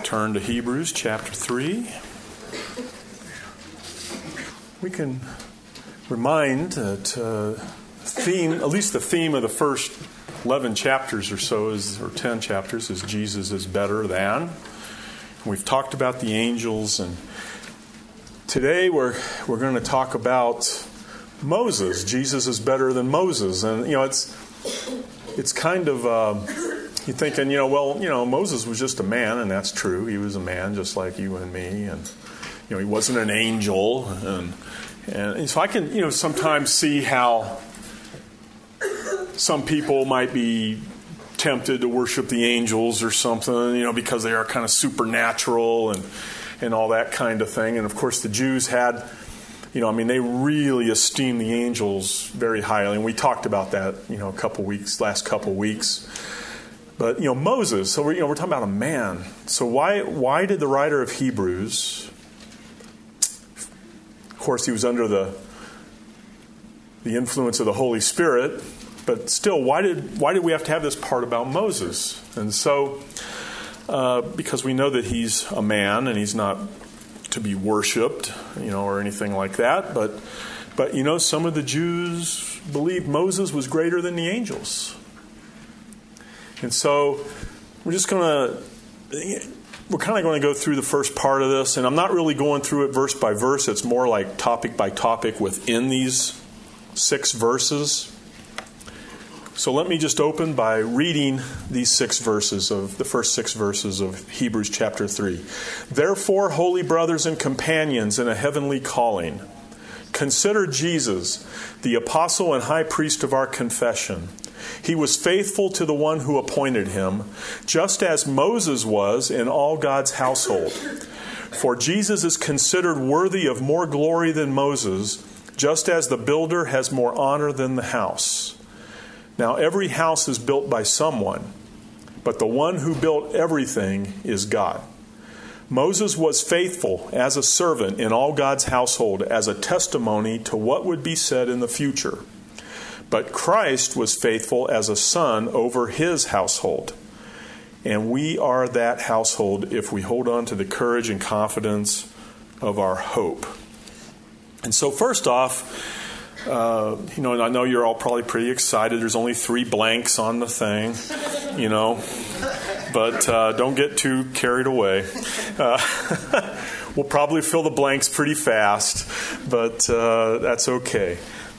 turn to Hebrews chapter 3. We can remind that at least the theme of the first 11 chapters or so, or 10 chapters, is Jesus is better than. We've talked about the angels, and today we're going to talk about Moses. Jesus is better than Moses. And, it's kind of, you're thinking, Moses was just a man, and that's true. He was a man just like you and me, and, he wasn't an angel. And so I can, sometimes see how some people might be tempted to worship the angels or something, because they are kind of supernatural and all that kind of thing. And, of course, the Jews had, they really esteemed the angels very highly. And we talked about that, last couple weeks. But, Moses, so we're talking about a man. So why did the writer of Hebrews, of course, he was under the influence of the Holy Spirit, but still, why did we have to have this part about Moses? And so, because we know that he's a man and he's not to be worshipped, or anything like that. But some of the Jews believed Moses was greater than the angels. And so we're kind of going to go through the first part of this, and I'm not really going through it verse by verse. It's more like topic by topic within these 6 verses. So let me just open by reading these the first 6 verses of Hebrews chapter 3. Therefore, holy brothers and companions in a heavenly calling, consider Jesus, the apostle and high priest of our confession. He was faithful to the one who appointed him, just as Moses was in all God's household. For Jesus is considered worthy of more glory than Moses, just as the builder has more honor than the house. Now every house is built by someone, but the one who built everything is God. Moses was faithful as a servant in all God's household as a testimony to what would be said in the future. But Christ was faithful as a son over his household. And we are that household if we hold on to the courage and confidence of our hope. And so first off, and I know you're all probably pretty excited. There's only 3 blanks on the thing, but don't get too carried away. We'll probably fill the blanks pretty fast, but that's okay.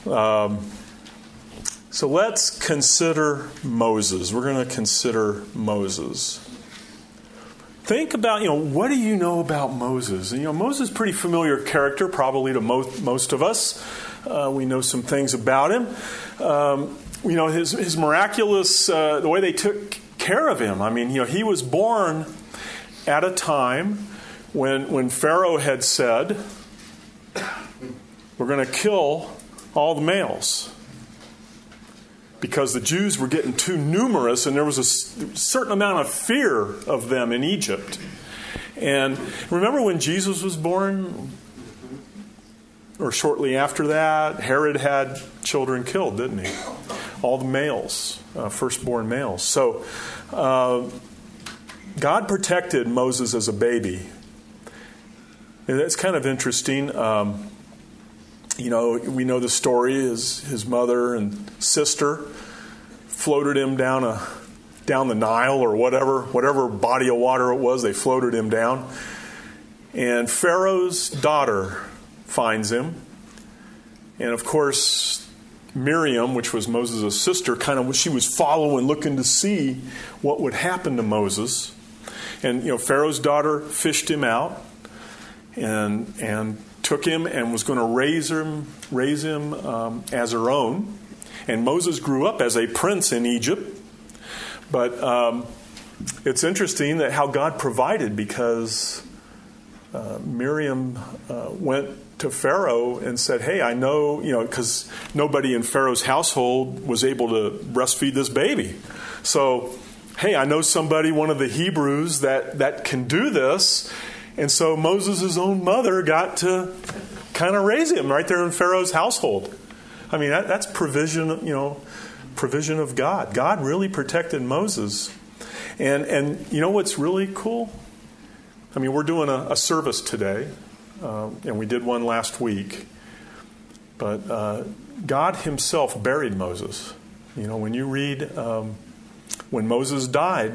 So let's consider Moses. We're going to consider Moses. Think about, what do you know about Moses? And, Moses is a pretty familiar character, probably to most of us. We know some things about him. His miraculous, the way they took care of him. He was born at a time when Pharaoh had said, we're going to kill all the males, because the Jews were getting too numerous, and there was a certain amount of fear of them in Egypt. And remember when Jesus was born, or shortly after that, Herod had children killed, didn't he? All the males, firstborn males. So God protected Moses as a baby. And that's kind of interesting. We know the story. His mother and sister floated him down the Nile, or whatever body of water it was. They floated him down, and Pharaoh's daughter finds him, and of course Miriam, which was Moses' sister, she was following, looking to see what would happen to Moses. And Pharaoh's daughter fished him out and took him and was going to raise him as her own. And Moses grew up as a prince in Egypt. But it's interesting that how God provided, because Miriam went to Pharaoh and said, hey, I know, because nobody in Pharaoh's household was able to breastfeed this baby. So, hey, I know somebody, one of the Hebrews, that can do this. And so Moses' own mother got to kind of raise him right there in Pharaoh's household. That's provision, provision of God. God really protected Moses. And what's really cool I mean, we're doing a service today, and we did one last week. But God himself buried Moses. You know, when you read when Moses died,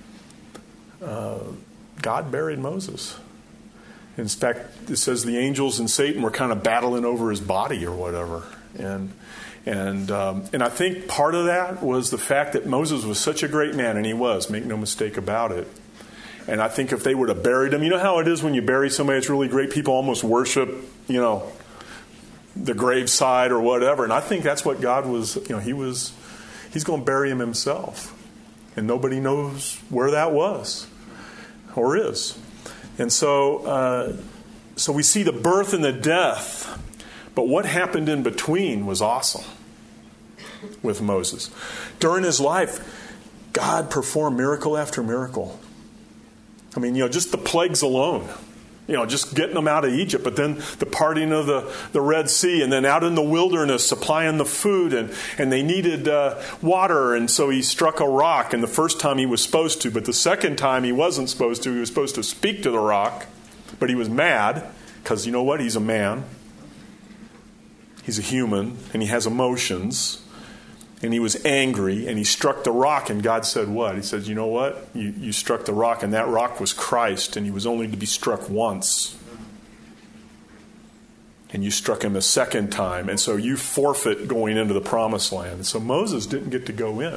God buried Moses. In fact, it says the angels and Satan were kind of battling over his body or whatever. And I think part of that was the fact that Moses was such a great man, and he was, make no mistake about it. And I think if they would have buried him, you know how it is when you bury somebody that's really great, people almost worship, you know, the graveside or whatever. And I think that's what God was, you know, he's going to bury him himself. And nobody knows where that was or is. And so we see the birth and the death. But what happened in between was awesome with Moses. During his life, God performed miracle after miracle. I mean, you know, just the plagues alone. You know, just getting them out of Egypt, but then the parting of the Red Sea, and then out in the wilderness supplying the food, and they needed water, and so he struck a rock, and the first time he was supposed to, but the second time he wasn't supposed to. He was supposed to speak to the rock, but he was mad, because you know what? He's a man. He's a human, and he has emotions. And he was angry, and he struck the rock, and God said what? He said, you know what? You struck the rock, and that rock was Christ, and he was only to be struck once. And you struck him a second time, and so you forfeit going into the promised land. And so Moses didn't get to go in.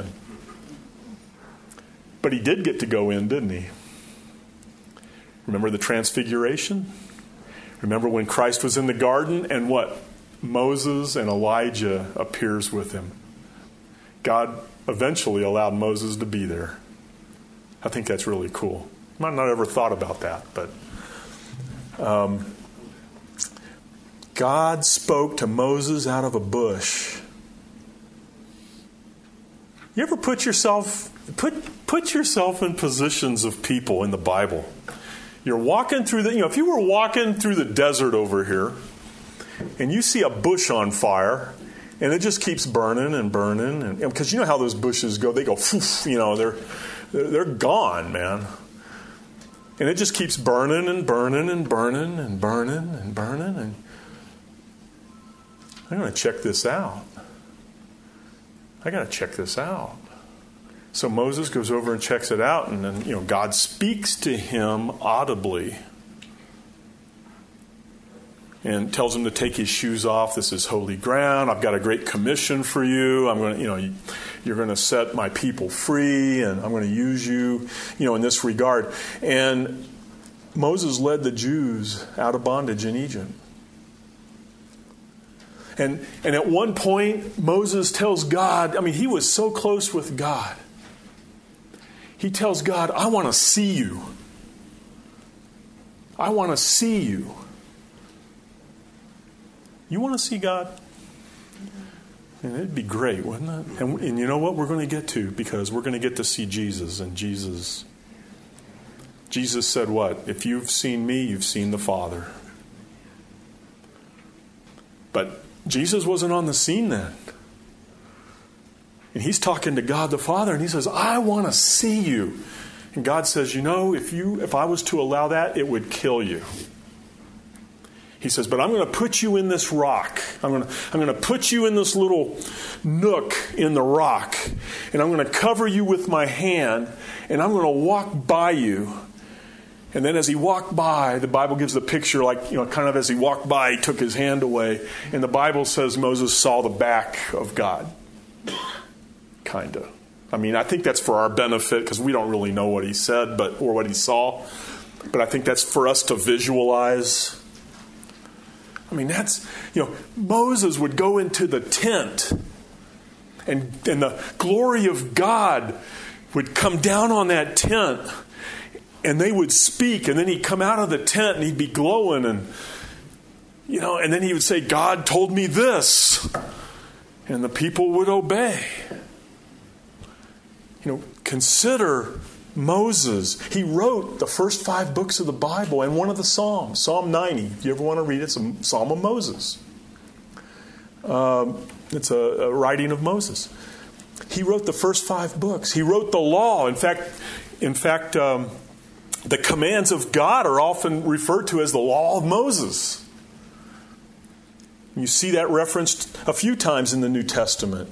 But he did get to go in, didn't he? Remember the transfiguration? Remember when Christ was in the garden, and what? Moses and Elijah appears with him. God eventually allowed Moses to be there. I think that's really cool. Might not have ever thought about that, but God spoke to Moses out of a bush. You ever put yourself in positions of people in the Bible? You're walking through if you were walking through the desert over here, and you see a bush on fire. And it just keeps burning and burning, and because you know how those bushes go, they go, poof, you know, they're gone, man. And it just keeps burning and burning and burning and burning and burning, and I'm going to check this out. I got to check this out. So Moses goes over and checks it out, and then, you know, God speaks to him audibly. And tells him to take his shoes off. This is holy ground. I've got a great commission for you. I'm going to, you know, you're going to set my people free, and I'm going to use you, you know, in this regard. And Moses led the Jews out of bondage in Egypt. And at one point, Moses tells God, I mean, he was so close with God. He tells God, I want to see you. I want to see you. You want to see God? And it'd be great, wouldn't it? And you know what we're going to get to? Because we're going to get to see Jesus. And Jesus said what? If you've seen me, you've seen the Father. But Jesus wasn't on the scene then. And he's talking to God the Father, and he says, I want to see you. And God says, you know, if I was to allow that, it would kill you. He says, but I'm going to put you in this rock. I'm going to put you in this little nook in the rock. And I'm going to cover you with my hand. And I'm going to walk by you. And then as he walked by, the Bible gives the picture like, you know, kind of as he walked by, he took his hand away. And the Bible says Moses saw the back of God. Kind of. I mean, I think that's for our benefit because we don't really know what he said or what he saw. But I think that's for us to visualize. I mean, that's, you know, Moses would go into the tent and the glory of God would come down on that tent and they would speak, and then he'd come out of the tent and he'd be glowing, and, you know, and then he would say, God told me this, and the people would obey. You know, consider Moses. He wrote the first 5 books of the Bible and one of the Psalms. Psalm 90. If you ever want to read it, it's a Psalm of Moses. It's a writing of Moses. He wrote the first 5 books. He wrote the law. In fact, The commands of God are often referred to as the law of Moses. You see that referenced a few times in the New Testament.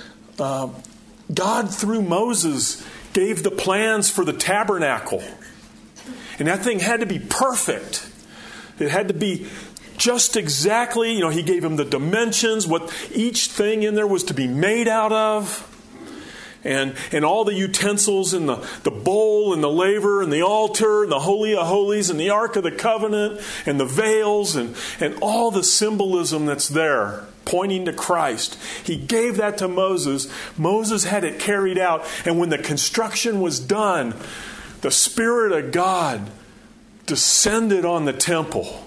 God, through Moses, gave the plans for the tabernacle. And that thing had to be perfect. It had to be just exactly, he gave him the dimensions, what each thing in there was to be made out of. And all the utensils and the bowl and the laver and the altar and the Holy of Holies and the Ark of the Covenant and the veils and all the symbolism that's there pointing to Christ. He gave that to Moses. Moses had it carried out. And when the construction was done, the Spirit of God descended on the temple,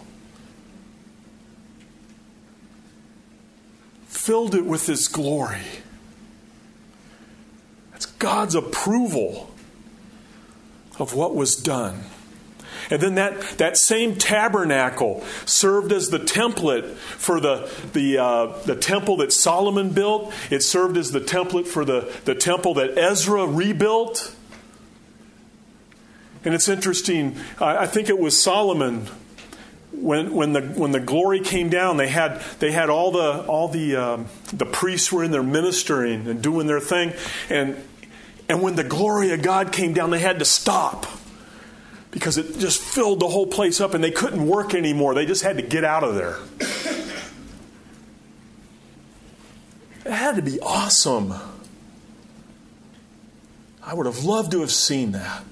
filled it with His glory. That's God's approval of what was done. And then that same tabernacle served as the template for the temple that Solomon built. It served as the template for the temple that Ezra rebuilt. And it's interesting, I think it was Solomon, when the glory came down, they had all the priests were in there ministering and doing their thing, and when the glory of God came down, they had to stop because it just filled the whole place up and they couldn't work anymore. They just had to get out of there. It had to be awesome. I would have loved to have seen that.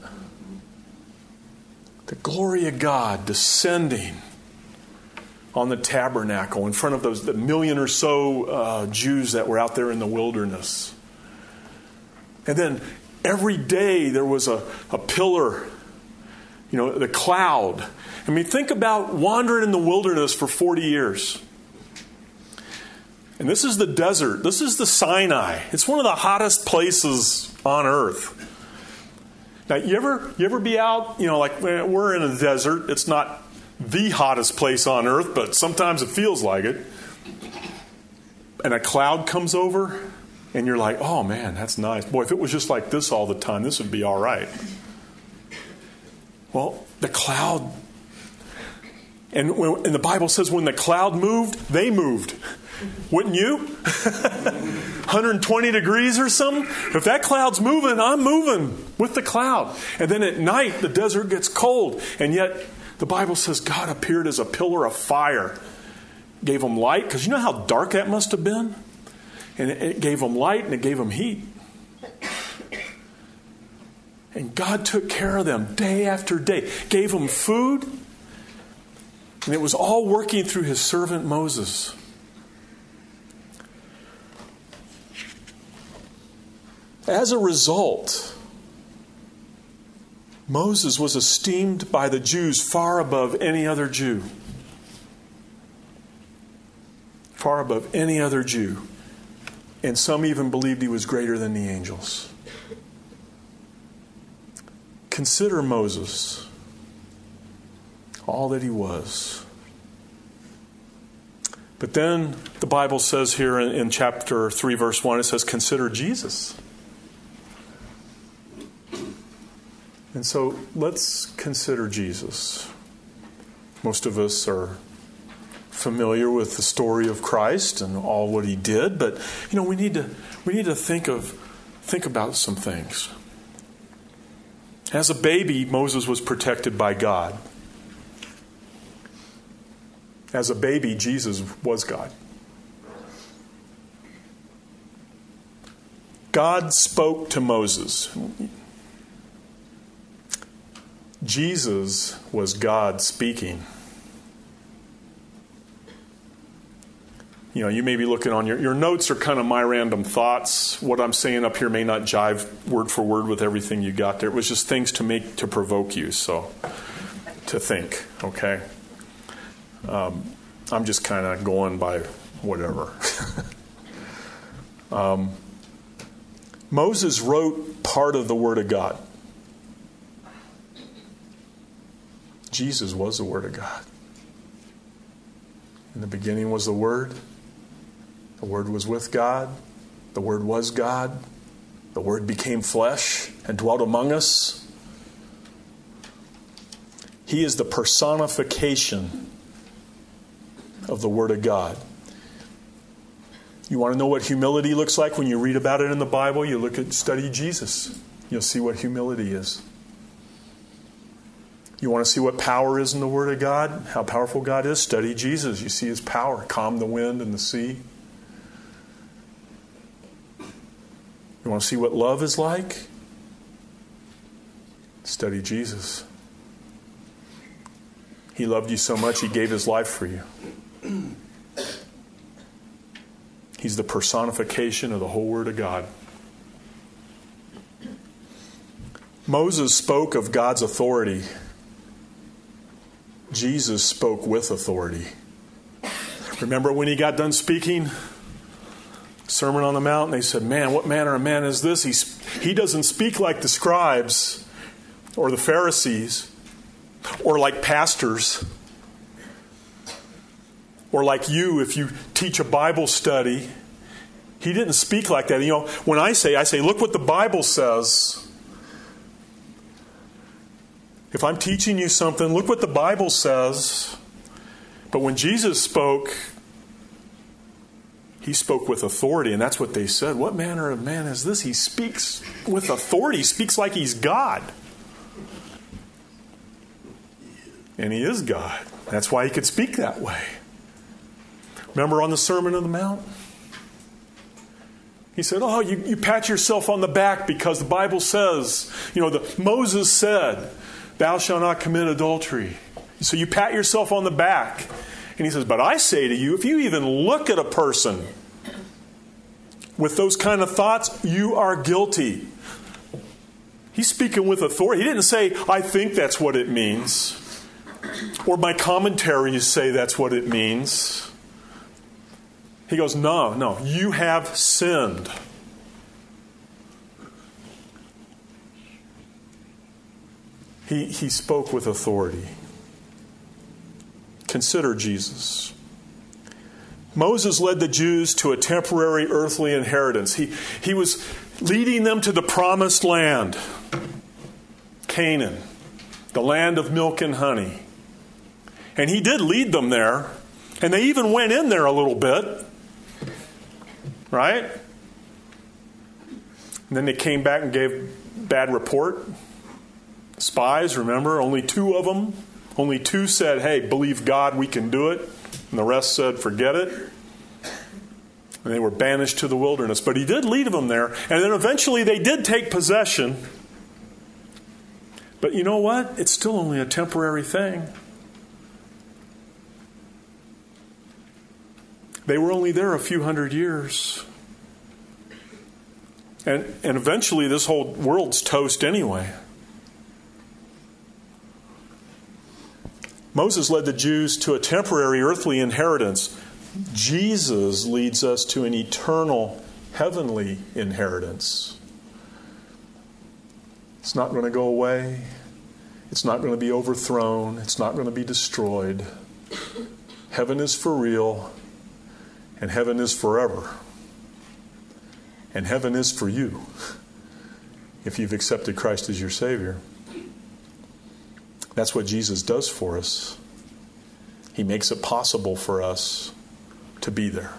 The glory of God descending on the tabernacle in front of the million or so Jews that were out there in the wilderness. And then every day there was a pillar, the cloud. I mean, think about wandering in the wilderness for 40 years. And this is the desert. This is the Sinai. It's one of the hottest places on earth. Now, you ever be out, like we're in a desert. It's not the hottest place on earth, but sometimes it feels like it. And a cloud comes over, and you're like, oh man, that's nice. Boy, if it was just like this all the time, this would be all right. Well, the cloud, and the Bible says when the cloud moved, they moved. Wouldn't you? 120 degrees or something? If that cloud's moving, I'm moving with the cloud. And then at night, the desert gets cold. And yet, the Bible says God appeared as a pillar of fire. Gave them light, because you know how dark that must have been? And it gave them light and it gave them heat. And God took care of them day after day. Gave them food. And it was all working through His servant Moses. As a result, Moses was esteemed by the Jews far above any other Jew. Far above any other Jew. And some even believed he was greater than the angels. Consider Moses, all that he was. But then the Bible says here in chapter 3, verse 1, it says, consider Jesus. And so let's consider Jesus. Most of us are familiar with the story of Christ and all what He did, but we need to think about some things. As a baby, Moses was protected by God. As a baby, Jesus was God. God spoke to Moses. Jesus was God speaking. You may be looking on your notes are kind of my random thoughts. What I'm saying up here may not jive word for word with everything you got there. It was just things to provoke you, so to think, okay? I'm just kind of going by whatever. Moses wrote part of the Word of God. Jesus was the Word of God. In the beginning was the Word. The Word was with God. The Word was God. The Word became flesh and dwelt among us. He is the personification of the Word of God. You want to know what humility looks like when you read about it in the Bible? You study Jesus. You'll see what humility is. You want to see what power is in the Word of God? How powerful God is? Study Jesus. You see His power. Calm the wind and the sea. You want to see what love is like? Study Jesus. He loved you so much, He gave His life for you. He's the personification of the whole Word of God. Moses spoke of God's authority. Jesus spoke with authority. Remember when He got done speaking? Sermon on the Mount, and they said, man, what manner of man is this? He doesn't speak like the scribes or the Pharisees or like pastors or like you if you teach a Bible study. He didn't speak like that. You know, when I say, look what the Bible says. If I'm teaching you something, look what the Bible says. But when Jesus spoke, He spoke with authority, and that's what they said. What manner of man is this? He speaks with authority. He speaks like He's God. And He is God. That's why He could speak that way. Remember on the Sermon on the Mount? He said, oh, you pat yourself on the back because the Bible says, Moses said, thou shalt not commit adultery. So you pat yourself on the back. And He says, but I say to you, if you even look at a person with those kind of thoughts, you are guilty. He's speaking with authority. He didn't say, I think that's what it means. Or my commentaries say that's what it means. He goes, no, you have sinned. He spoke with authority. Consider Jesus. Moses led the Jews to a temporary earthly inheritance. He was leading them to the promised land, Canaan, the land of milk and honey. And He did lead them there. And they even went in there a little bit. Right? And then they came back and gave bad report. Spies, remember? Only 2 of them. Only 2 said, hey, believe God, we can do it. And the rest said, forget it. And they were banished to the wilderness. But He did lead them there. And then eventually they did take possession. But you know what? It's still only a temporary thing. They were only there a few hundred years. And eventually this whole world's toast anyway. Moses led the Jews to a temporary earthly inheritance. Jesus leads us to an eternal heavenly inheritance. It's not going to go away. It's not going to be overthrown. It's not going to be destroyed. Heaven is for real. And heaven is forever. And heaven is for you if you've accepted Christ as your Savior. That's what Jesus does for us. He makes it possible for us to be there.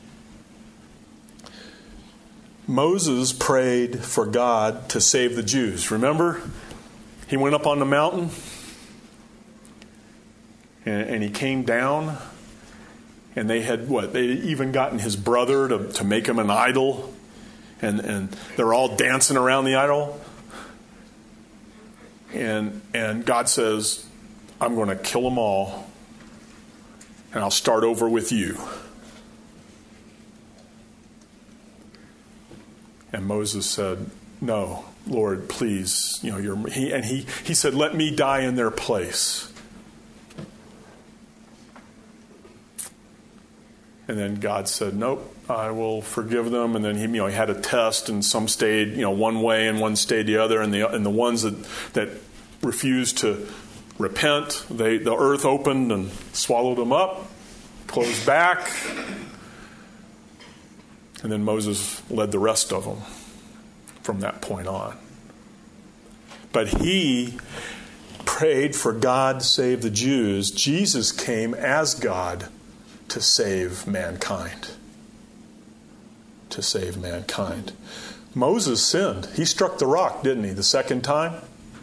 Moses prayed for God to save the Jews. Remember? He went up on the mountain and he came down. And they had They had even gotten his brother to make him an idol. And they're all dancing around the idol. And God says, I'm going to kill them all. And I'll start over with you. And Moses said, no, Lord, please. He said, let me die in their place. And then God said, nope, I will forgive them. And then he had a test, and some stayed, one way and one stayed the other. And the ones that refused to repent, the earth opened and swallowed them up, closed back. And then Moses led the rest of them from that point on. But he prayed for God save the Jews, Jesus came as God to save mankind. To save mankind. Moses sinned. He struck the rock, didn't he, the second time?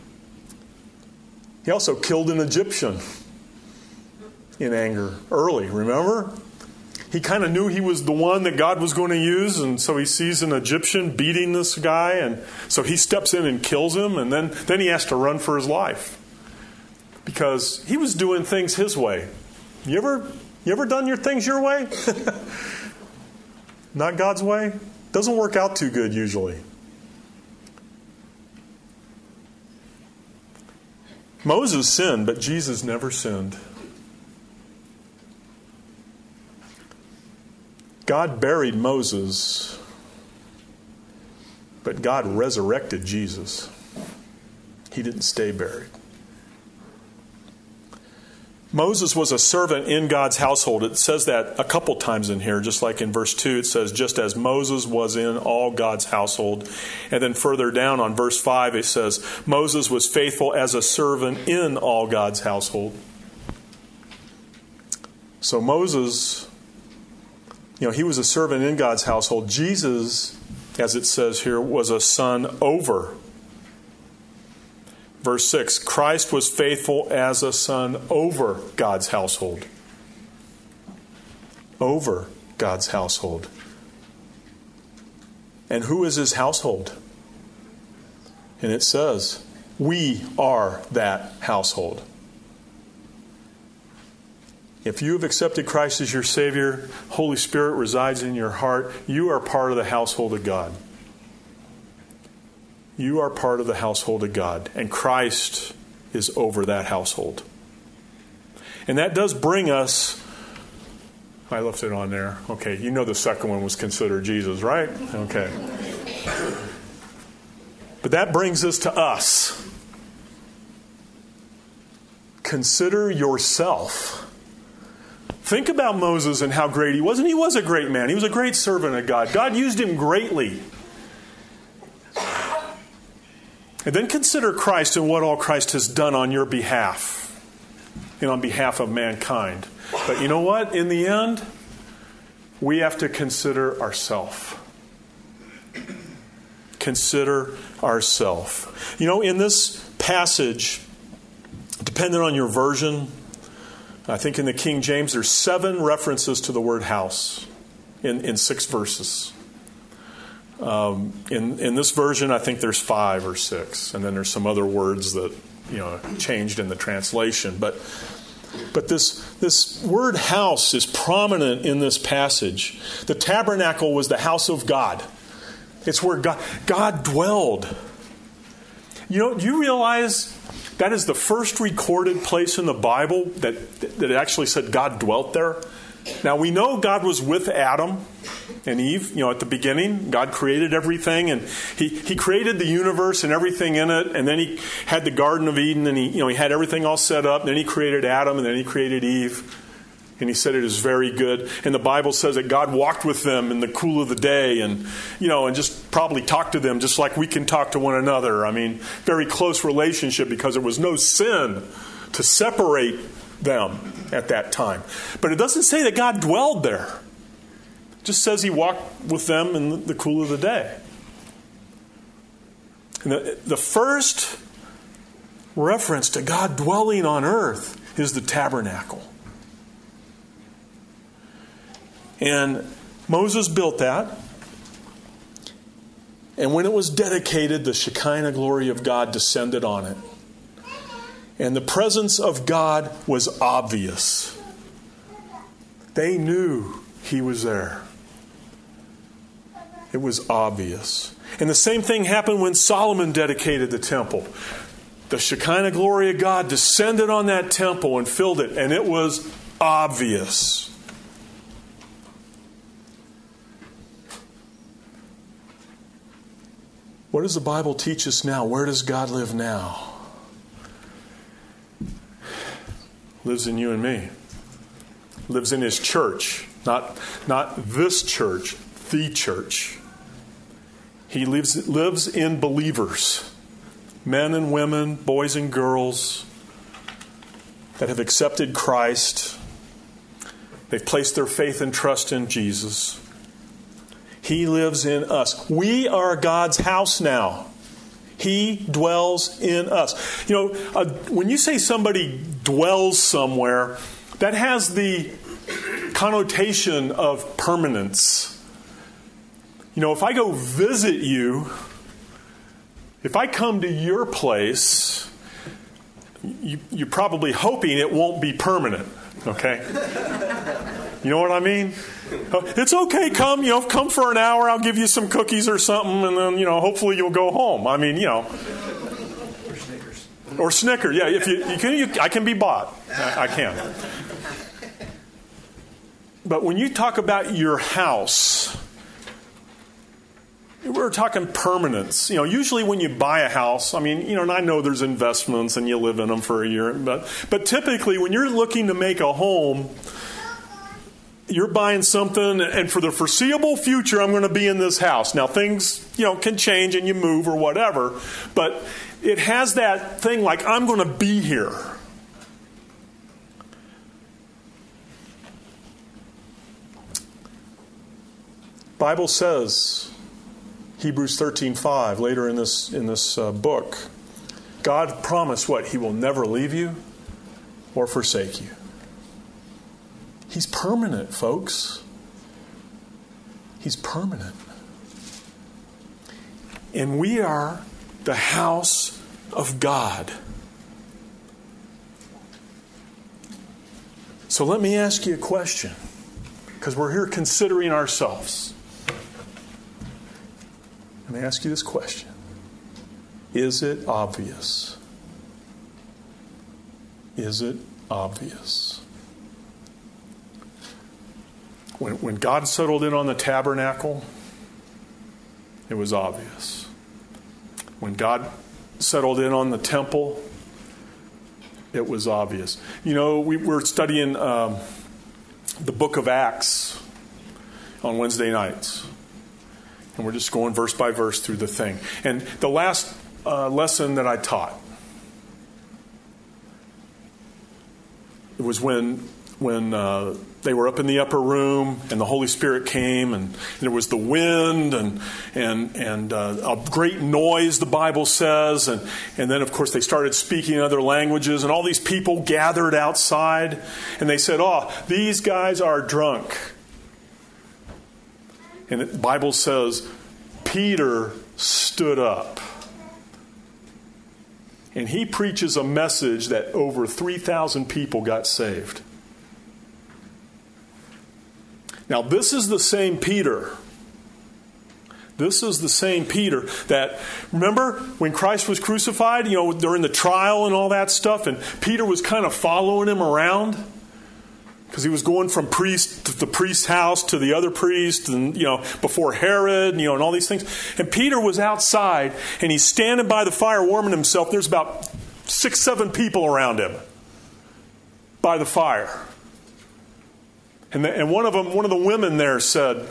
He also killed an Egyptian in anger early, remember? He kind of knew he was the one that God was going to use, and so he sees an Egyptian beating this guy, and so he steps in and kills him, and then he has to run for his life because he was doing things his way. You ever done your things your way? Not God's way? Doesn't work out too good usually. Moses sinned, but Jesus never sinned. God buried Moses, but God resurrected Jesus. He didn't stay buried. Moses was a servant in God's household. It says that a couple times in here, just like in verse 2, it says, just as Moses was in all God's household. And then further down on verse 5, it says, Moses was faithful as a servant in all God's household. So Moses, he was a servant in God's household. Jesus, as it says here, was a son over. Verse 6, Christ was faithful as a son over God's household. Over God's household. And who is his household? And it says, we are that household. If you have accepted Christ as your Savior, Holy Spirit resides in your heart, you are part of the household of God. You are part of the household of God, and Christ is over that household. And that does bring us, I left it on there. Okay, the second one was consider Jesus, right? Okay. But that brings us to us. Consider yourself. Think about Moses and how great he was. And he was a great man. He was a great servant of God. God used him greatly. And then consider Christ and what all Christ has done on your behalf and on behalf of mankind. But you know what? In the end, we have to consider ourselves. Consider ourselves. In this passage, depending on your version, I think in the King James, there's 7 references to the word house in 6 verses. In this version, I think there's 5 or 6, and then there's some other words that changed in the translation. But this word house is prominent in this passage. The tabernacle was the house of God. It's where God dwelled. Do you realize that is the first recorded place in the Bible that actually said God dwelt there? Now, we know God was with Adam and Eve, at the beginning. God created everything, and He created the universe and everything in it, and then He had the Garden of Eden, and He had everything all set up. And then He created Adam, and then He created Eve, and He said it is very good. And the Bible says that God walked with them in the cool of the day, and just probably talked to them just like we can talk to one another. I mean, very close relationship because there was no sin to separate them at that time. But it doesn't say that God dwelled there. It just says He walked with them in the cool of the day. And the first reference to God dwelling on earth is the tabernacle. And Moses built that. And when it was dedicated, the Shekinah glory of God descended on it. And the presence of God was obvious. They knew He was there. It was obvious. And the same thing happened when Solomon dedicated the temple. The Shekinah glory of God descended on that temple and filled it, and it was obvious. What does the Bible teach us now? Where does God live now? Lives in you and me. Lives in His church. Not this church, the church. He lives in believers. Men and women, boys and girls, that have accepted Christ. They've placed their faith and trust in Jesus. He lives in us. We are God's house now. He dwells in us. When you say somebody dwells somewhere, that has the connotation of permanence. If I go visit you, if I come to your place, you're probably hoping it won't be permanent, okay? You know what I mean? It's okay, come for an hour, I'll give you some cookies or something, and then, hopefully you'll go home. Or Snickers. Or Snickers, yeah, if you can, I can be bought. I can. But when you talk about your house, we're talking permanence. Usually when you buy a house, and I know there's investments and you live in them for a year, but typically when you're looking to make a home, you're buying something, and for the foreseeable future, I'm going to be in this house. Now, things, can change and you move or whatever, but it has that thing like, I'm going to be here. Bible says, Hebrews 13:5, later in this book, God promised what? He will never leave you or forsake you. He's permanent, folks. He's permanent. And we are the house of God. So let me ask you a question, because we're here considering ourselves. Let me ask you this question. Is it obvious? Is it obvious? When God settled in on the tabernacle, it was obvious. When God settled in on the temple, it was obvious. We're studying the book of Acts on Wednesday nights. And we're just going verse by verse through the thing. And the last lesson that I taught, it was when they were up in the upper room and the Holy Spirit came, and there was the wind and a great noise, the Bible says, and then of course they started speaking in other languages, and all these people gathered outside, and they said, these guys are drunk. And the Bible says Peter stood up. And he preaches a message that over 3,000 people got saved. Now, this is the same Peter. This is the same Peter that, remember, when Christ was crucified, during the trial and all that stuff, and Peter was kind of following him around because he was going from priest to the priest's house to the other priest, and, before Herod, and all these things. And Peter was outside, and he's standing by the fire warming himself. There's about 6-7 people around him by the fire. And one of the women there said,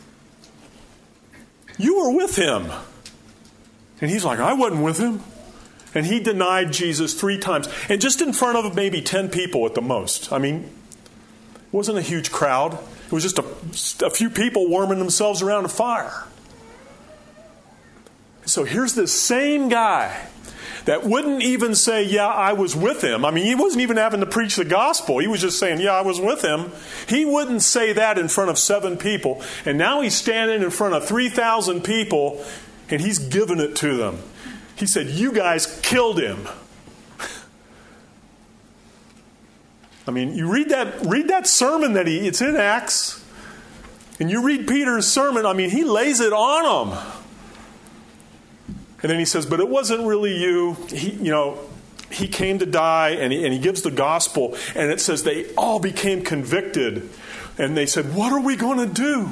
"You were with him." And he's like, "I wasn't with him." And he denied Jesus 3 times. And just in front of maybe 10 people at the most. It wasn't a huge crowd. It was just a few people warming themselves around a fire. So here's this same guy that wouldn't even say, "Yeah, I was with him." He wasn't even having to preach the gospel. He was just saying, "Yeah, I was with him." He wouldn't say that in front of 7 people. And now he's standing in front of 3,000 people, and he's giving it to them. He said, "You guys killed him." You read that sermon it's in Acts, and you read Peter's sermon, he lays it on them. And then he says, "But it wasn't really you. He came to die," and he gives the gospel, and it says they all became convicted, and they said, "What are we going to do?"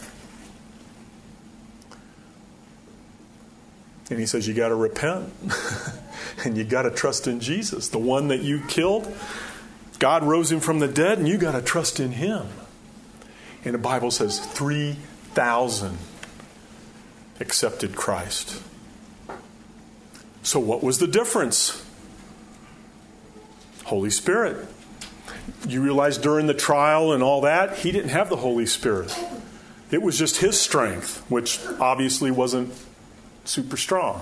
And he says, "You got to repent, and you got to trust in Jesus, the one that you killed. God rose him from the dead, and you got to trust in him." And the Bible says 3,000 accepted Christ. So what was the difference? Holy Spirit. You realize during the trial and all that, he didn't have the Holy Spirit. It was just his strength, which obviously wasn't super strong.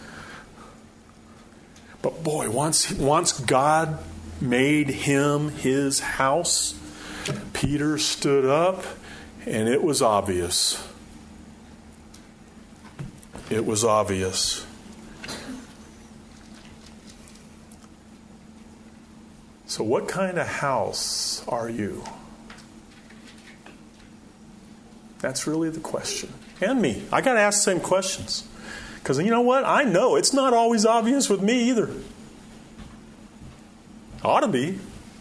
But boy, once God made him his house, Peter stood up, and it was obvious. It was obvious. So what kind of house are you? That's really the question. And me. I got to ask the same questions. Because you know what? I know it's not always obvious with me either. Ought to be.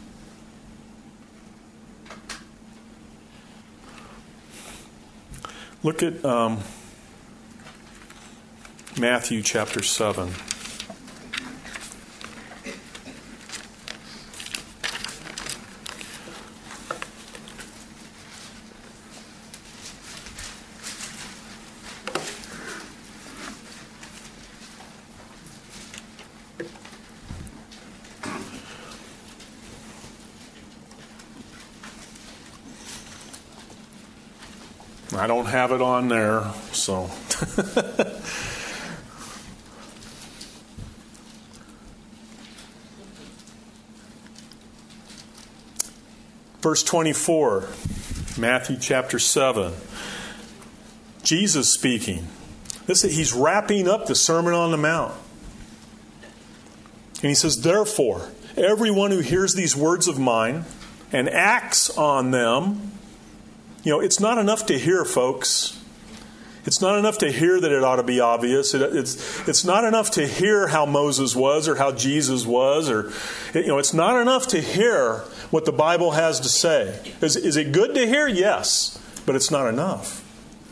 Look at Matthew chapter 7. I don't have it on there, so. Verse 24, Matthew chapter 7. Jesus speaking. He's wrapping up the Sermon on the Mount. And he says, therefore, everyone who hears these words of mine and acts on them. You know, it's not enough to hear, folks. It's not enough to hear that it ought to be obvious. It's not enough to hear how Moses was or how Jesus was, or it's not enough to hear what the Bible has to say. Is it good to hear? Yes, but it's not enough.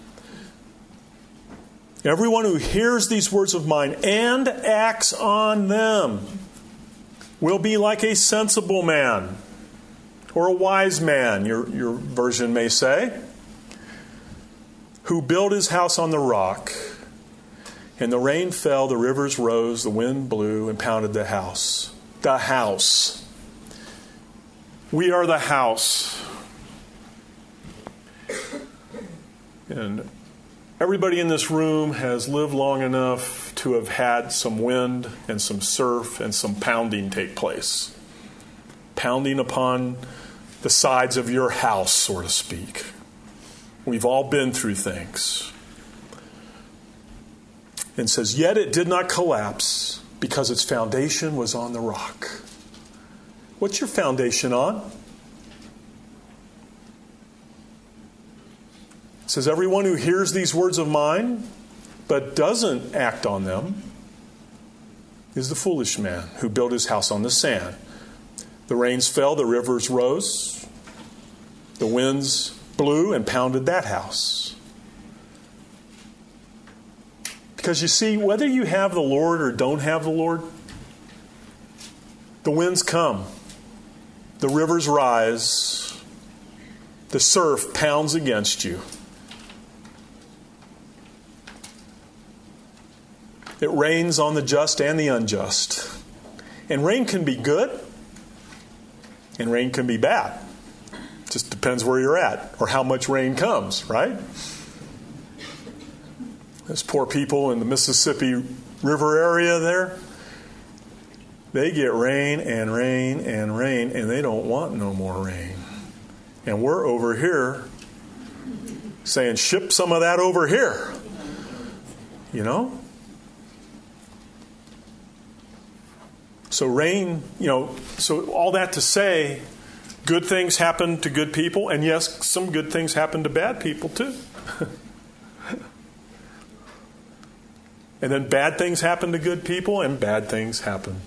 Everyone who hears these words of mine and acts on them will be like a sensible man. Or a wise man, your version may say, who built his house on the rock, and the rain fell, the rivers rose, the wind blew, and pounded the house. The house. We are the house. And everybody in this room has lived long enough to have had some wind and some surf and some pounding take place. Pounding upon the sides of your house, so to speak. We've all been through things. And says, yet it did not collapse because its foundation was on the rock. What's your foundation on? It says, everyone who hears these words of mine but doesn't act on them is the foolish man who built his house on the sand. The rains fell, the rivers rose, the winds blew and pounded that house. Because you see, whether you have the Lord or don't have the Lord, the winds come, the rivers rise, the surf pounds against you. It rains on the just and the unjust. And rain can be good. And rain can be bad. Just depends where you're at or how much rain comes, right? Those poor people in the Mississippi River area there, they get rain and rain and rain, and they don't want no more rain. And we're over here saying, ship some of that over here. You know? So rain, so all that to say, good things happen to good people, and yes, some good things happen to bad people too. And then bad things happen to good people, and bad things happen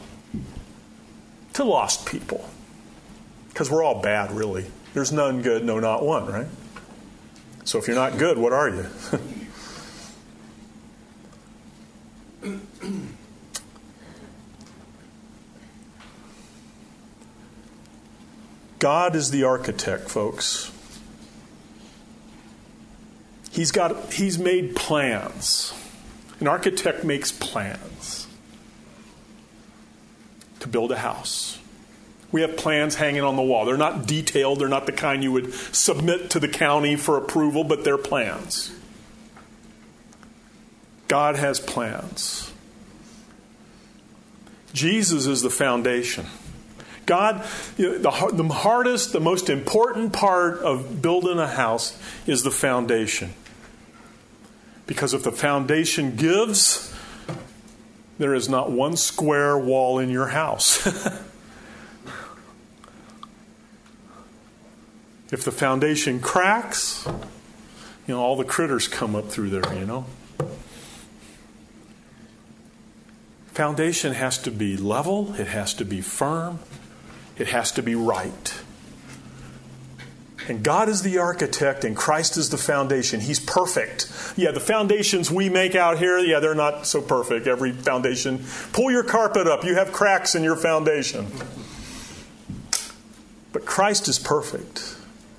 to lost people. Because we're all bad, really. There's none good, no, not one, right? So if you're not good, what are you? God is the architect, folks. He's made plans. An architect makes plans to build a house. We have plans hanging on the wall. They're not detailed. They're not the kind you would submit to the county for approval, but they're plans. God has plans. Jesus is the foundation. God, the hardest, the most important part of building a house is the foundation. Because if the foundation gives, there is not one square wall in your house. If the foundation cracks, all the critters come up through there, Foundation has to be level, it has to be firm, it has to be right. And God is the architect and Christ is the foundation. He's perfect. Yeah, the foundations we make out here, they're not so perfect. Every foundation, pull your carpet up, you have cracks in your foundation. But Christ is perfect.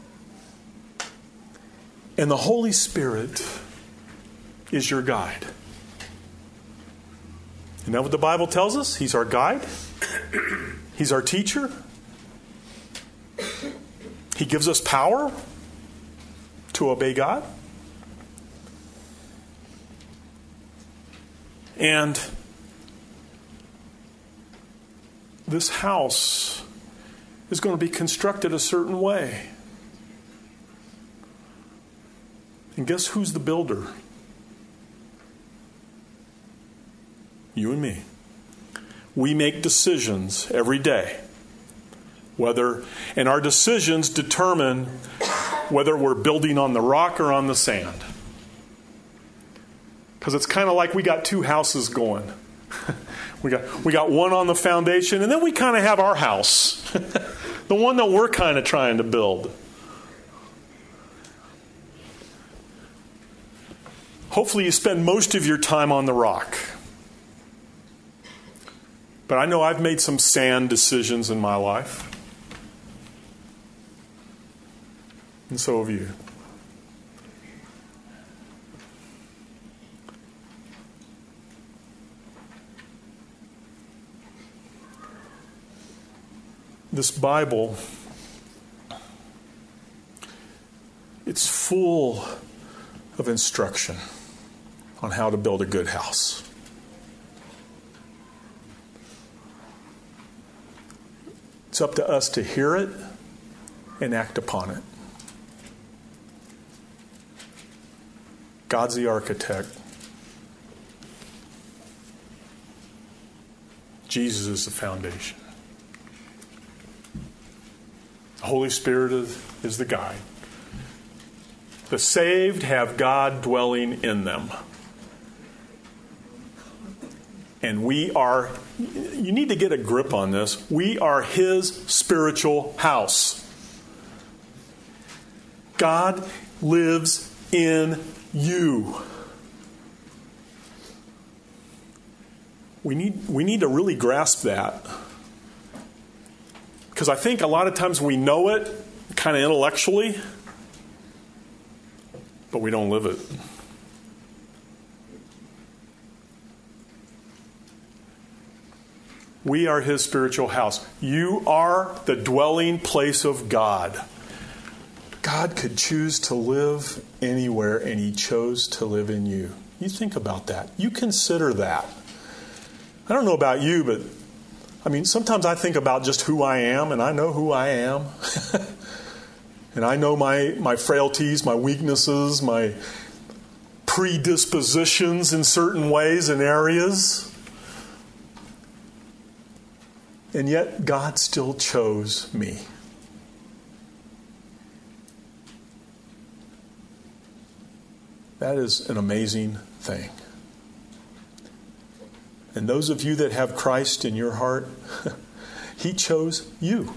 And the Holy Spirit is your guide. Isn't that what the Bible tells us? He's our guide. He's our teacher. He gives us power to obey God. And this house is going to be constructed a certain way. And guess who's the builder? You and me. We make decisions every day. And our decisions determine whether we're building on the rock or on the sand. Because it's kind of like we got two houses going. We got one on the foundation, and then we kind of have our house. The one that we're kind of trying to build. Hopefully you spend most of your time on the rock. But I know I've made some sand decisions in my life. And so have you. This Bible, it's full of instruction on how to build a good house. It's up to us to hear it and act upon it. God's the architect. Jesus is the foundation. The Holy Spirit is the guide. The saved have God dwelling in them. And you need to get a grip on this. We are His spiritual house. God lives in you. We need to really grasp that. Because I think a lot of times we know it kind of intellectually, but we don't live it. We are His spiritual house. You are the dwelling place of God. God could choose to live anywhere, and He chose to live in you. You think about that. You consider that. I don't know about you, but sometimes I think about just who I am, and I know who I am. And I know my frailties, my weaknesses, my predispositions in certain ways and areas. And yet God still chose me. That is an amazing thing. And those of you that have Christ in your heart, He chose you.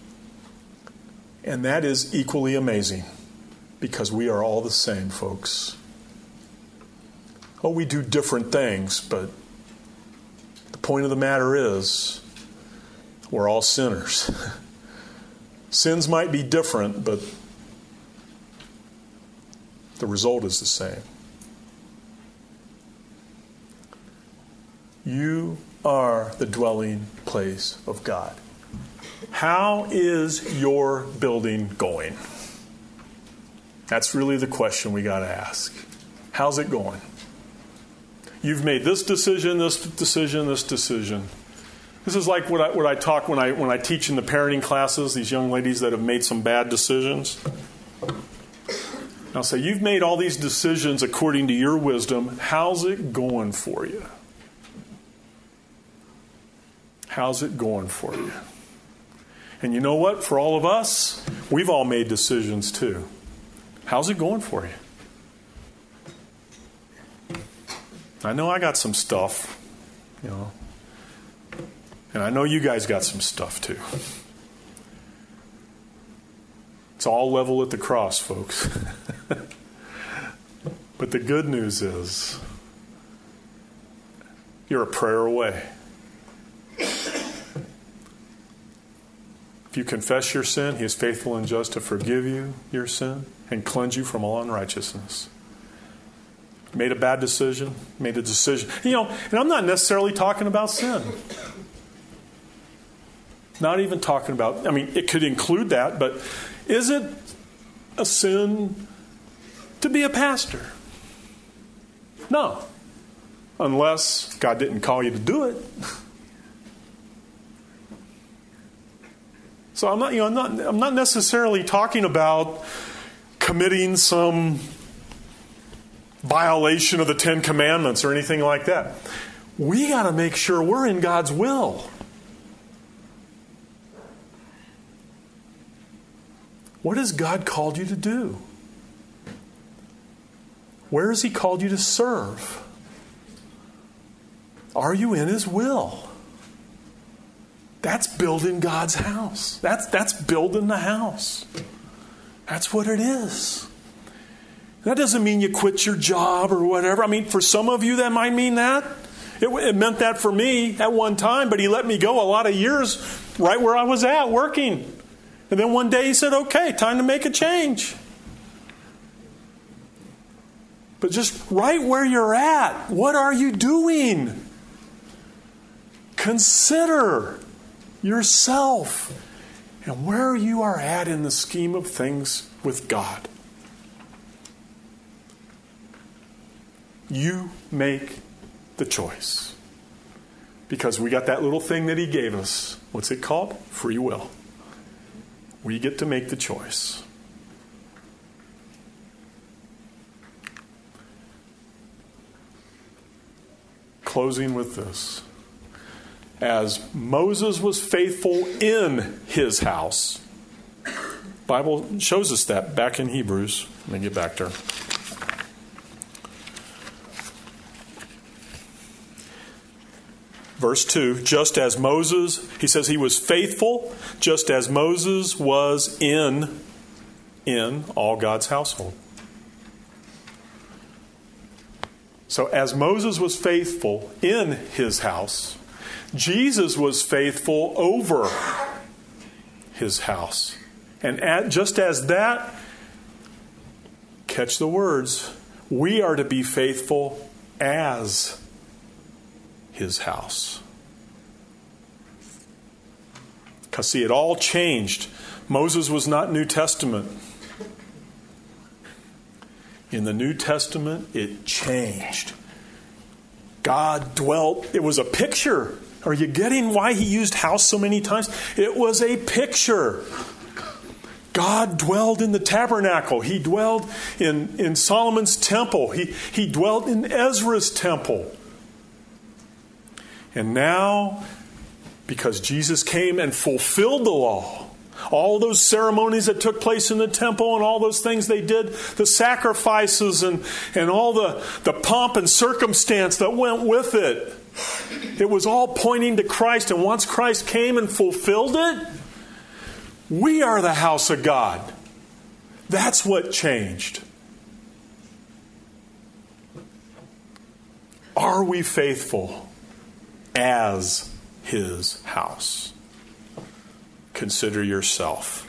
And that is equally amazing, because we are all the same, folks. Oh, we do different things, but the point of the matter is, we're all sinners. Sins might be different, but the result is the same. You are the dwelling place of God. How is your building going? That's really the question we got to ask. How's it going? You've made this decision, this decision, this decision. This is like what I talk when I teach in the parenting classes, these young ladies that have made some bad decisions. I'll say, you've made all these decisions according to your wisdom. How's it going for you? How's it going for you? And you know what? For all of us, we've all made decisions too. How's it going for you? I know I got some stuff, and I know you guys got some stuff too. It's all level at the cross, folks. But the good news is, you're a prayer away. If you confess your sin, He is faithful and just to forgive you your sin and cleanse you from all unrighteousness. Made a bad decision, made a decision. And I'm not necessarily talking about sin. Not even talking about, it could include that, but is it a sin to be a pastor? No. Unless God didn't call you to do it. So I'm not necessarily talking about committing some violation of the Ten Commandments or anything like that. We got to make sure we're in God's will. What has God called you to do? Where has He called you to serve? Are you in His will? That's building God's house. That's building the house. That's what it is. That doesn't mean you quit your job or whatever. For some of you that might mean that. It meant that for me at one time, but He let me go a lot of years right where I was at working. And then one day He said, okay, time to make a change. But just right where you're at, what are you doing? Consider yourself and where you are at in the scheme of things with God. You make the choice. Because we got that little thing that He gave us. What's it called? Free will. We get to make the choice. Closing with this. As Moses was faithful in his house, the Bible shows us that back in Hebrews. Let me get back there. Verse 2, just as Moses, he says he was faithful, just as Moses was in all God's household. So as Moses was faithful in his house, Jesus was faithful over his house. And just as that, catch the words, we are to be faithful as his house. Because see, it all changed. Moses was not New Testament. In the New Testament, it changed. God dwelt. It was a picture. Are you getting why He used house so many times? It was a picture. God dwelled in the tabernacle. He dwelled in Solomon's temple. He dwelt in Ezra's temple. And now, because Jesus came and fulfilled the law, all those ceremonies that took place in the temple and all those things they did, the sacrifices and all the pomp and circumstance that went with it, it was all pointing to Christ. And once Christ came and fulfilled it, we are the house of God. That's what changed. Are we faithful as His house? Consider yourself.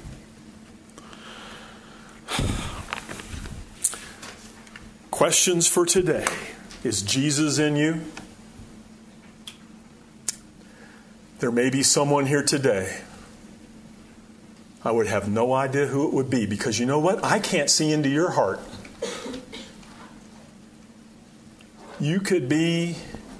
Questions for today. Is Jesus in you? There may be someone here today I would have no idea who it would be, because you know what? I can't see into your heart. You could be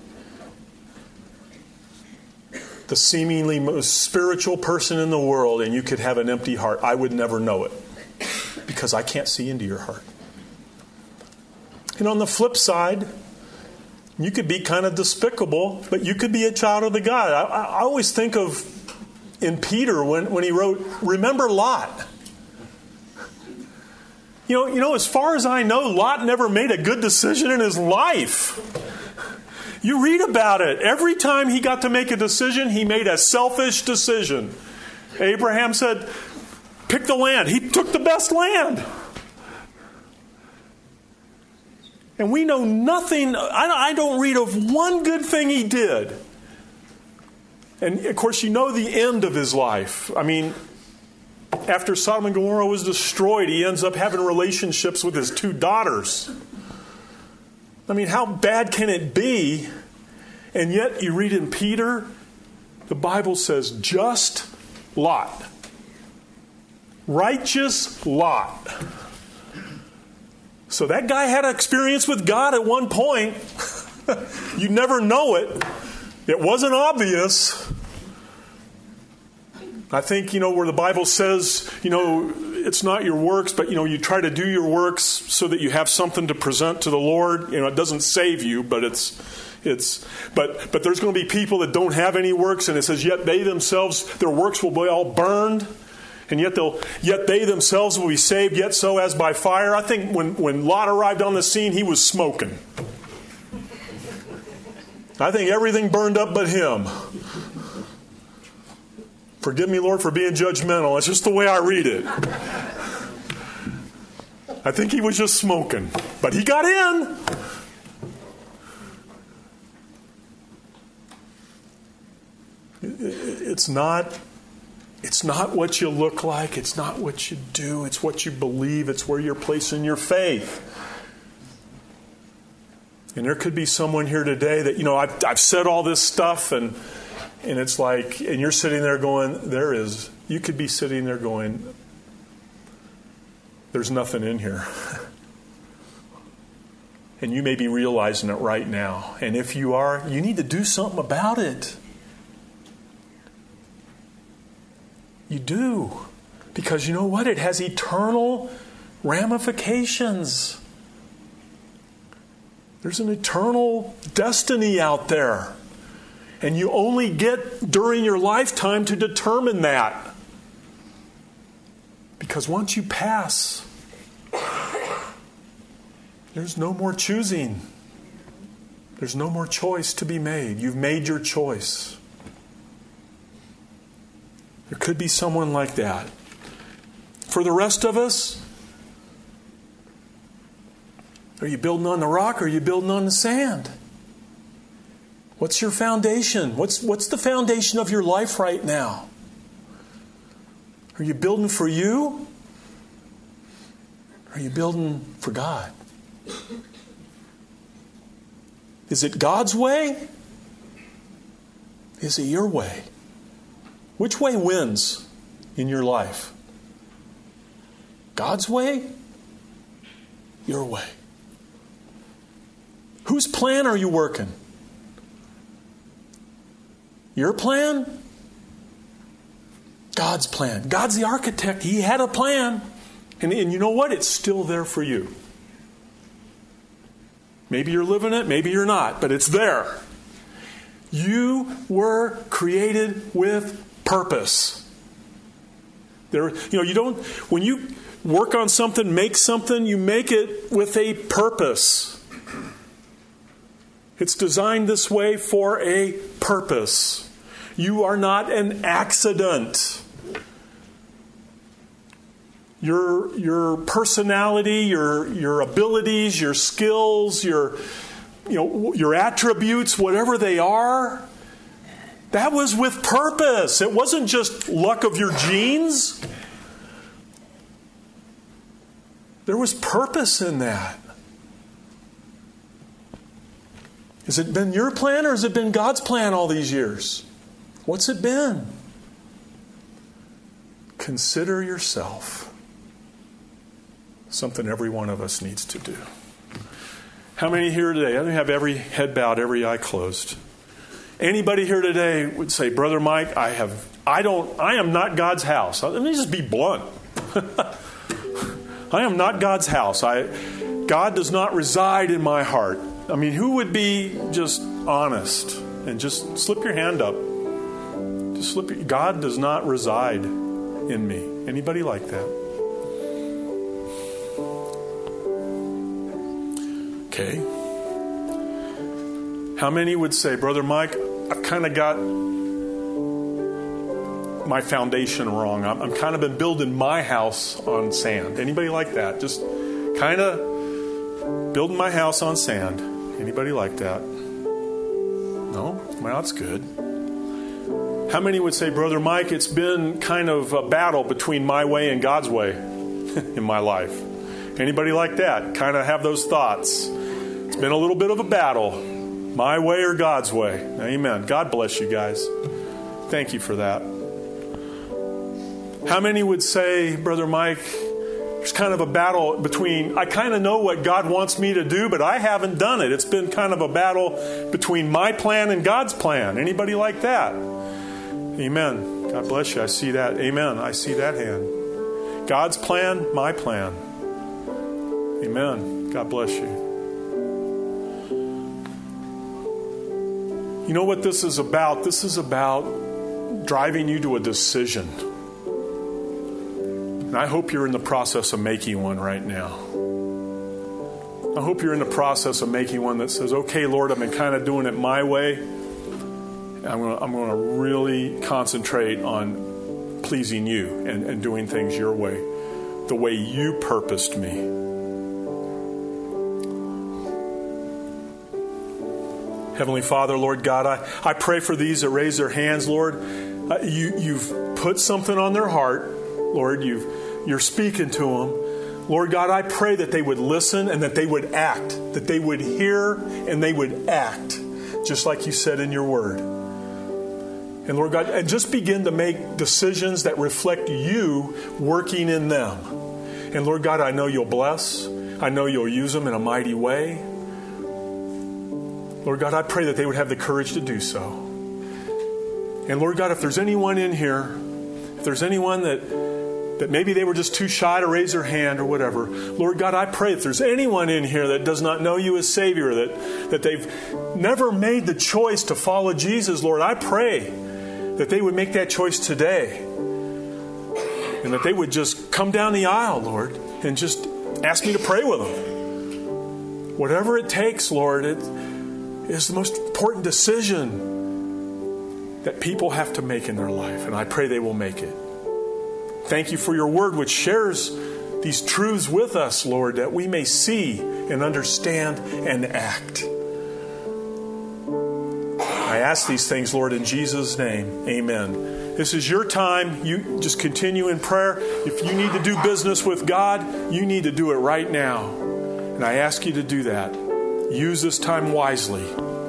the seemingly most spiritual person in the world, and you could have an empty heart. I would never know it, because I can't see into your heart. And on the flip side, you could be kind of despicable, but you could be a child of the God. I always think of in Peter when he wrote, "Remember Lot." You know, as far as I know, Lot never made a good decision in his life. You read about it. Every time he got to make a decision, he made a selfish decision. Abraham said, "Pick the land." He took the best land. And we know nothing. I don't read of one good thing he did. And of course, you know the end of his life. I mean, after Sodom and Gomorrah was destroyed, he ends up having relationships with his 2 daughters. I mean, how bad can it be? And yet, you read in Peter, the Bible says, just Lot. Righteous Lot. So that guy had an experience with God at one point. You never know it. It wasn't obvious. I think, where the Bible says, it's not your works, but, you try to do your works so that you have something to present to the Lord. It doesn't save you, but but there's going to be people that don't have any works, and it says, yet they themselves, their works will be all burned, and yet they themselves will be saved, yet so as by fire. I think when Lot arrived on the scene, he was smoking. I think everything burned up but him. Forgive me, Lord, for being judgmental. It's just the way I read it. I think he was just smoking. But he got in. It's not what you look like. It's not what you do. It's what you believe. It's where you're placing your faith. And there could be someone here today that, I've said all this stuff, and it's like, and you're sitting there going, you could be sitting there going, there's nothing in here. And you may be realizing it right now. And if you are, you need to do something about it. You do. Because you know what? It has eternal ramifications. There's an eternal destiny out there. And you only get during your lifetime to determine that. Because once you pass, there's no more choosing. There's no more choice to be made. You've made your choice. There could be someone like that. For the rest of us, are you building on the rock or are you building on the sand? What's your foundation? What's the foundation of your life right now? Are you building for you? Or are you building for God? Is it God's way? Is it your way? Which way wins in your life? God's way? Your way? Whose plan are you working? Your plan? God's plan. God's the architect. He had a plan. And you know what? It's still there for you. Maybe you're living it, maybe you're not, but it's there. You were created with purpose. You don't, when you work on something, make something, you make it with a purpose. It's designed this way for a purpose. You are not an accident. Your personality, your abilities, your skills, your attributes, whatever they are, that was with purpose. It wasn't just luck of your genes. There was purpose in that. Has it been your plan or has it been God's plan all these years? What's it been? consider yourself. Something every one of us needs to do. How many here today? I have every head bowed, every eye closed. Anybody here today would say, Brother Mike, I am not God's house. Let me just be blunt. I am not God's house. God does not reside in my heart. I mean, who would be just honest and just slip your hand up? God does not reside in me. Anybody like that? Okay. How many would say, Brother Mike, I've kind of got my foundation wrong. I'm kind of been building my house on sand. Anybody like that? Just kind of building my house on sand. Anybody like that? No? Well, that's good. How many would say, Brother Mike, it's been kind of a battle between my way and God's way in my life? Anybody like that? Kind of have those thoughts. It's been a little bit of a battle. My way or God's way? Amen. God bless you guys. Thank you for that. How many would say, Brother Mike, there's kind of a battle between, I kind of know what God wants me to do, but I haven't done it. It's been kind of a battle between my plan and God's plan. Anybody like that? Amen. God bless you. I see that. Amen. I see that hand. God's plan, my plan. Amen. God bless you. You know what this is about? This is about driving you to a decision. And I hope you're in the process of making one right now. I hope you're in the process of making one that says, okay, Lord, I've been kind of doing it my way. I'm going to really concentrate on pleasing you and doing things your way, the way you purposed me. Heavenly Father, Lord God, I pray for these that raise their hands, Lord. You've put something on their heart, Lord. You're speaking to them. Lord God, I pray that they would listen and that they would act, that they would hear and they would act, just like you said in your word. And Lord God, and just begin to make decisions that reflect you working in them. And Lord God, I know you'll bless. I know you'll use them in a mighty way. Lord God, I pray that they would have the courage to do so. And Lord God, if there's anyone in here, if there's anyone that maybe they were just too shy to raise their hand or whatever, Lord God, I pray if there's anyone in here that does not know you as Savior, that they've never made the choice to follow Jesus, Lord, I pray that they would make that choice today. And that they would just come down the aisle, Lord, and just ask me to pray with them. Whatever it takes, Lord, it is the most important decision that people have to make in their life. And I pray they will make it. Thank you for your word, which shares these truths with us, Lord, that we may see and understand and act. I ask these things, Lord, in Jesus' name. Amen. This is your time. You just continue in prayer. If you need to do business with God, you need to do it right now. And I ask you to do that. Use this time wisely.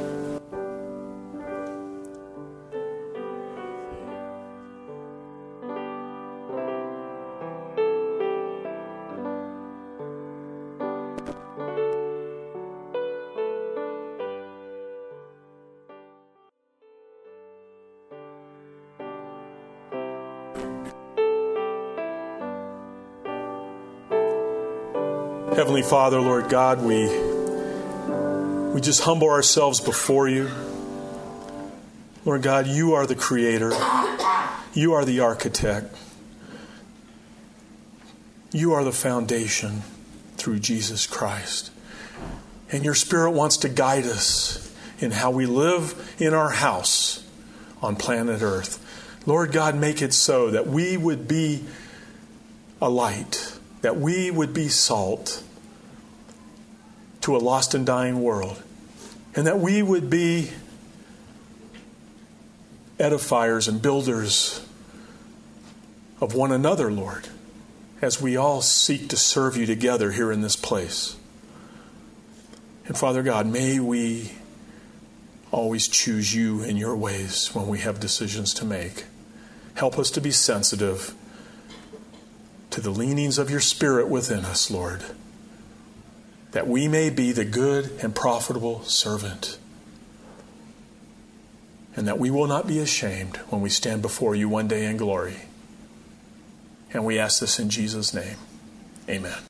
Heavenly Father, Lord God, we just humble ourselves before you. Lord God, you are the creator. You are the architect. You are the foundation through Jesus Christ. And your Spirit wants to guide us in how we live in our house on planet Earth. Lord God, make it so that we would be a light, that we would be salt to a lost and dying world, and that we would be edifiers and builders of one another, Lord, as we all seek to serve you together here in this place. And Father God, may we always choose you in your ways when we have decisions to make. Help us to be sensitive to the leanings of your Spirit within us, Lord, that we may be the good and profitable servant, and that we will not be ashamed when we stand before you one day in glory. And we ask this in Jesus' name. Amen.